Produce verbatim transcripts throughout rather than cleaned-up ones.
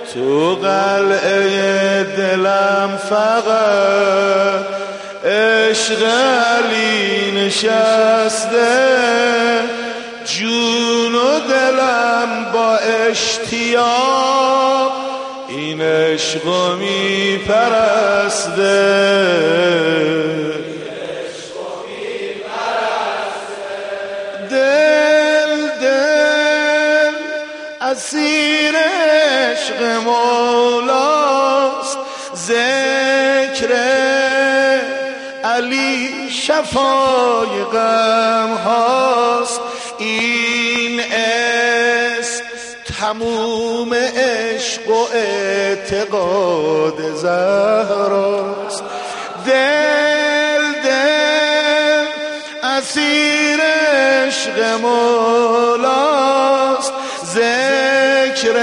تو قلعه دلم فقط عشق علی نشسته، جون و دلم با اشتیاق این عشقو می پرسته. دل دل اسیر عشق مولاست، ذکر علی شفای غم هاست. این اسم تموم عشق و اعتقاد زهراست. دل دل اسیر عشق مولاست، ذکر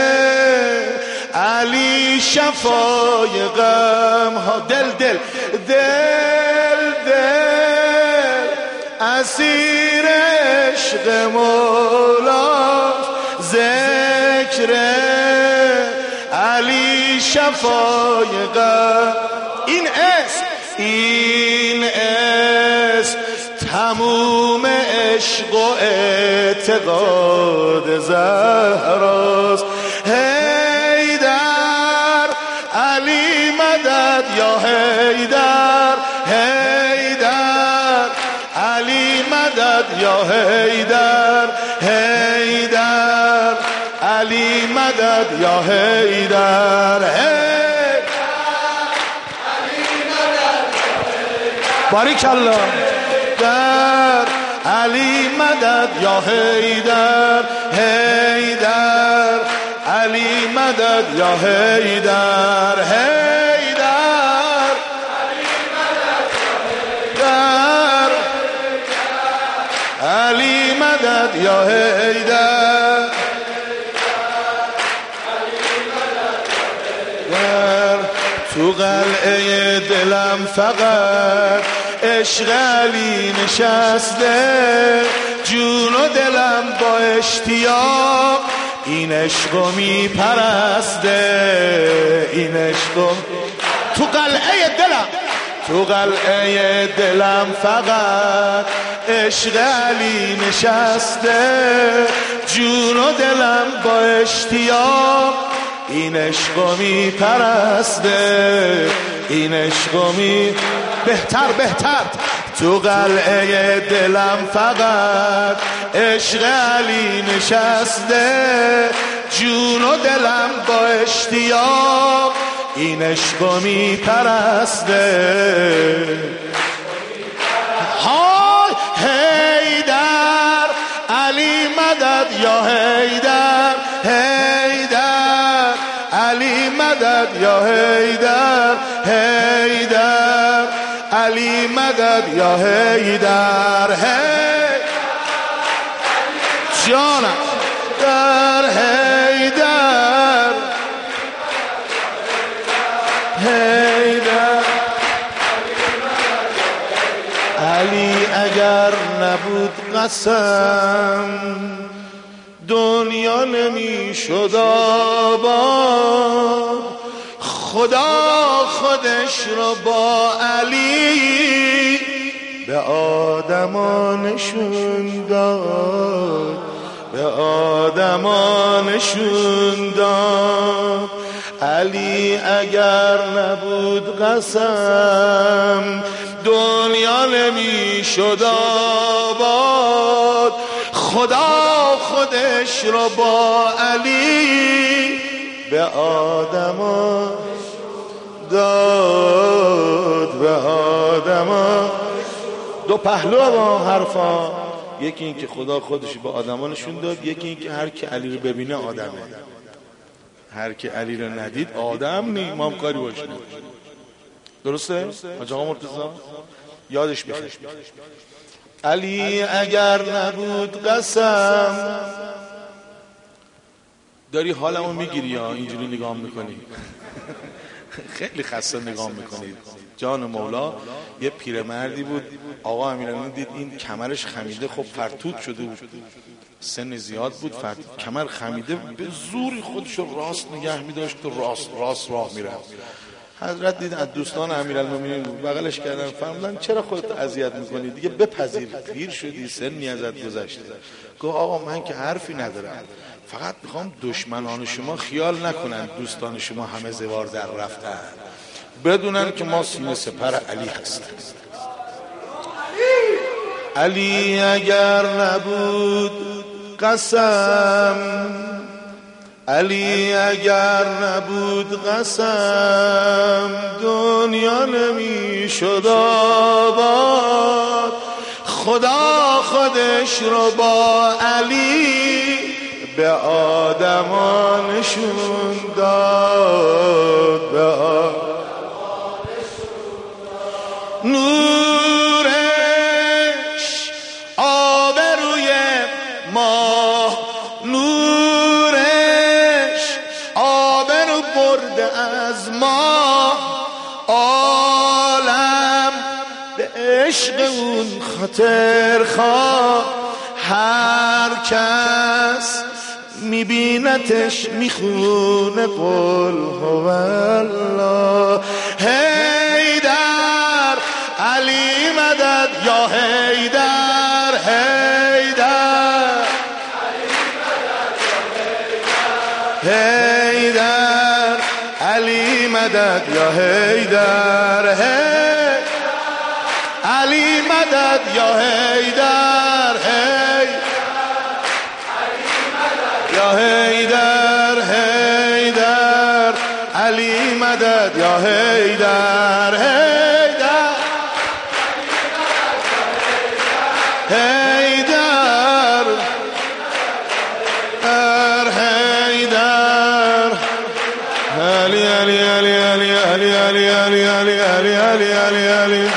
علی شفای غم ها. دل دل دل دل اسیر عشق مولاست، ذکر علی شفای غم. این اسم این اسم تموم عشق و اعتقاد زهراست. حیدر علی مدد یا حیدر، حیدر علی مدد یا حیدر، حیدر علی مدد یا حیدر، باریک الله. در علی مدد یا حیدر، حیدر علی مدد یا حیدر، حیدر علی مدد یا حیدر، علی مدد یا حیدر. تو قلعه دلم فقط عشق علی نشسته، جون و دلم با اشتیاق این عشقو می پرسته. این عشقو تو قلعه دلم، تو قلعه دلم فقط عشق علی نشسته، جون و دلم با اشتیاق این عشقو می پرسته. این عشقو می بهتر بهتر تو قلعه دلم فقط عشق علی نشسته، جون و دلم با اشتیاق این عشقو می پرسته. های حیدر علی مدد یا حیدر، حیدر علی مدد یا حیدر، حیدر علی مدد یا حیدر، حیدر جانم در حیدر، حیدر علی اگر نبود قسم دنیا نمیشد آباد. خدا خودش رو با علی به آدما نشون داد، به آدما نشون داد. علی اگر نبود قسم دنیا نمیشد آباد. خدا خودش رو با علی به آدما داد، به آدما. دو پهلو با حرفا، یکی این که خدا خودش به آدما نشون داد، یکی این که هر کی علی رو ببینه آدمه، هر کی علی رو ندید آدم نی. ما هم کاری باشه. درسته؟ حاج آقا مرتضی یادش بخیر. علی اگر نبود قسم. داری حالمو میگیری یا اینجوری نگاه میکنی؟ خیلی خسته نگاه میکنید. جان مولا یه پیرمردی بود، آقا امیرالمومنین دید این کمرش خمیده، خب فرتوت شده بود، سن زیاد بود، فرتوت کمر خمیده، به زوری خودشو راست نگه میداشت و راست راست راه میرفت. حضرت دید از دوستان امیرالمومنین بود، بغلش کردن، فرمودن چرا خودت اذیت میکنی، دیگه بپذیر، پیر شدی، سنی ازت گذشته. گفت آقا من که حرفی ندارم، فقط میخوام دشمنان شما خیال نکنن دوستان شما همه زوار در رفتن، بدونن که ما سینه سپر علی هستیم. علی اگر نبود قسم، علی اگر نبود قسم، دنیا نمیشد آباد. خدا خودش رو با علی به آدما نشون داد، به آدما نورش آبروی ماه، نورش آبرو برده از ماه، عالم به عشق اون خاطر خواه. هر کس میبینتش میخونه قل هو الله. حیدر علی مدد یا حیدر، حیدر حیدر علی مدد یا حیدر، علی مدد یا حیدر، یا حیدر، حیدر علی مدد یا حیدر، حیدر حیدر حیدر علی علی علی علی علی علی علی علی علی علی علی علی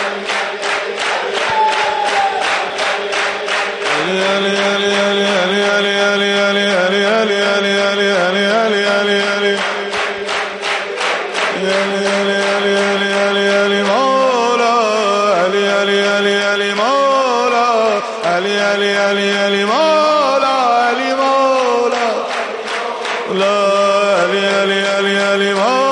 علی علی علی علی مولا علی مولا لا علی علی علی علی مولا